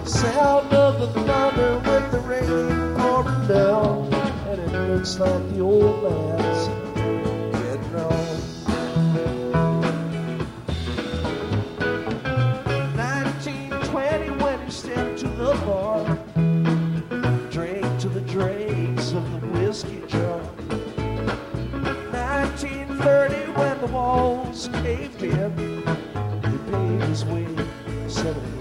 sound of the thunder with the rain pouring down, and it looks like the old man's getting on. 1920 when he stepped to the bar, drank to the dregs of the whiskey jar. 1930 when the walls caved in, he paid his way, 7